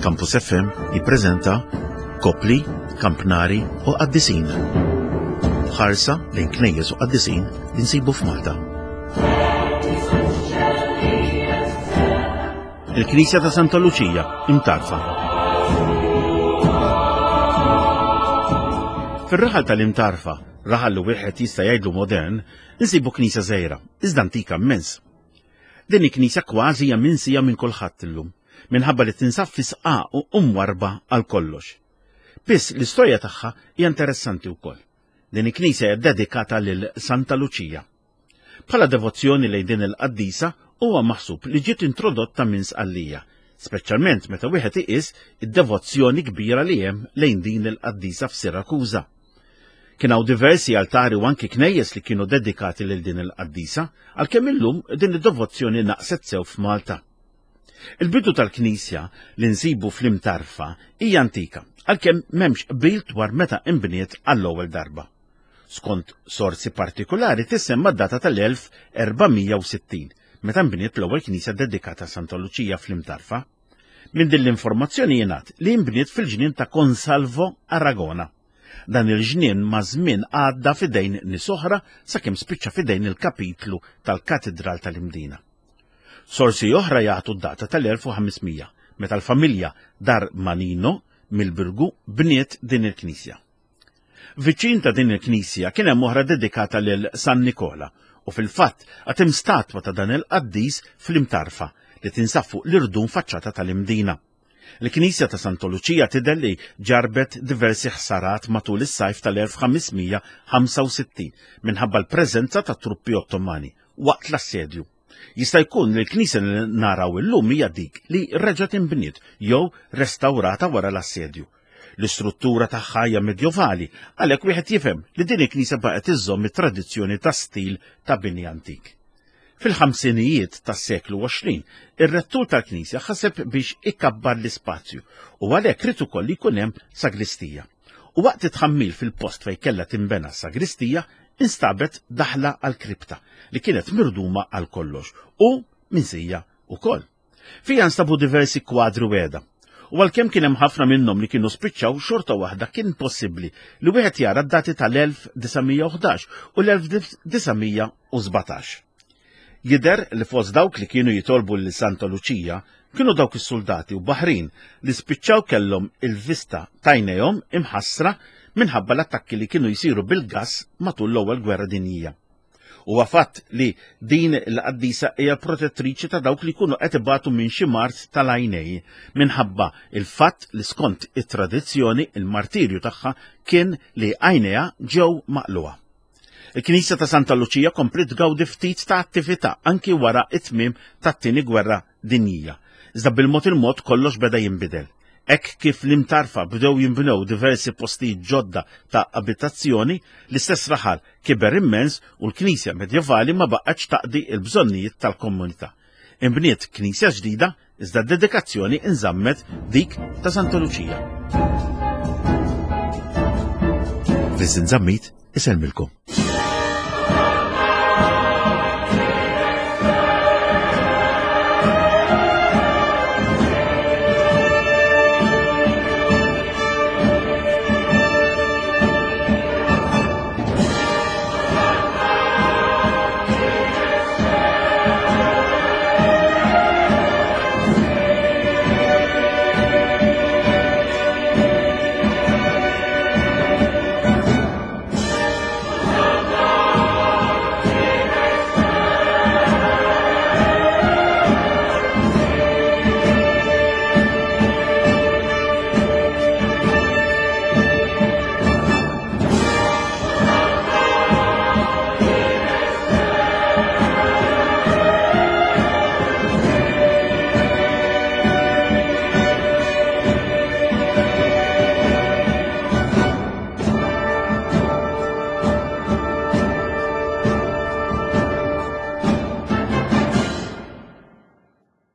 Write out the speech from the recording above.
Campus FM jippreżenta Kopli, Kampnari u Qaddisin. Ħarsa lejn knejjes u qaddisin li nsibu f'Malta. Il-Knisja ta' Santa Luċija imtarfa. Fir-raħal tal-imtarfa, raħal li wieħed jista' jgħidlu modern, insibu knisja żgħira, iżda antika immens. Din il-knisja kważi hija minsija minn kulħadd illum, minħabba li tinsab fi sqaq u warba għal kollox. Biss l-istorja tagħha hija interessanti wkoll. Din il-knisja hija dedikata lil Santa Luċija. Bħala devozzjoni lejn din il-qaddisa huwa maħsub li ġiet introdotta minn Sqallija, speċjalment meta wieħed iqis id-devozzjoni kbira li hemm lejn din il-qaddisa f'Sirakuża. Kien hawn diversi altari u anki knejjes li kienu dedikati lil din il-qaddisa, għalkemm illum din id-devozzjoni naqset sew f'Malta. Il-bidu tal-Knisja li nsibu fl-imtarfa hija antika, għalkemm m'hemmx qbil dwar meta inbniet għall-ewwel darba. Skont sorsi partikolari tissemma d-data tal-1460, meta nbniet l-ewwel knisja dedikata Santa Luċija fl-imtarfa. Minn din l-informazzjoni jingħad li nbniet fil-ġnien ta' Consalvo Aragona. Dan il-ġnien ma' żmien għadda fidejn nies oħra sakemm spiċċa fidejn il-kapitlu tal-Katedral tal-Imdina. Sorsi oħra jagħtu d-data tal-1500, meta l-familja Dar Manino mill-Birgu bniet din il-knisja. Viċin ta' din il-knisja kien hemm oħra dedikata lil San Nikola u fil-fatt għad hemm statwa ta' dan il-qaddis fl-imtarfa li tinsab fuq l-irdum faċċata tal-Imdina. Il-Knisja ta' Santa Luċija tidher li ġarbet diversi ħsarat matul is-sajf tal-1565 minħabba l-preżenza ta' truppi Ottomani waqt l-assedju. Jista' jkun li l-Knisja li naraw illum hija dik li reġgħet inbniet jew restawrata wara l-assedju. L-istruttura tagħha hija medjevali, għalhekk wieħed jifhem li din il-Knisja baqgħet iżżomm it-tradizzjoni ta' stil ta' bini antik. Fil-ħamsinijiet tas-seklu 20, ir-rettur tal-Knisja ħaseb biex ikkabbar l-ispazju u għalhekk rid ukoll li jkun hemm sagristija. U waqt it-tħammil fil-post fejn kellha tinbena sagristija, instabet daħla għall-kripta li kienet mirduma għal kollox u minsija wkoll. Fija nstabu diversi kwadri weda. U għalkemm kien hemm ħafna minnhom li kienu spiċċaw xorta waħda kien possibbli li wieħed jara d-dati tal-1911 u l-1917. Jidher li fost dawk li kienu jitolbu lil Santa Luċija kienu dawk is-soldati u Baħrin li spiċċaw kellhom il-vista tajnejhom imħassra minħabba l-attakki li kienu jsiru bil-gass matul l-ewwel gwerra dinjija. Huwa fatt li din l-qaddisa hija protettriċi ta' dawk li jkunu qed ibatu minn xi mart tal-għajnej minħabba il-fatt li skont it-tradizzjoni il-martirju tagħha kien li għajnejha ġew maqluha. Il-Knisja ta' Santa Luċija komplet tgawdi ftit ta' attività anki wara it-tmiem tat-tieni gwerra dinjija. Iżda bil-mod il-mod kollox beda jinbidel. Hekk kif l-imtarfa bdew jinbnew diversi postijiet ġodda ta' abitazzjoni, l-istess raħal kiber immens u l-Knisja medjevali ma baqgħetx taqdi l-bżonnijiet tal-komunità. Inbniet knisja ġdida iżda d-dedikazzjoni inżammet dik ta' Santa Luċija. Viżin żammit iselmilkom.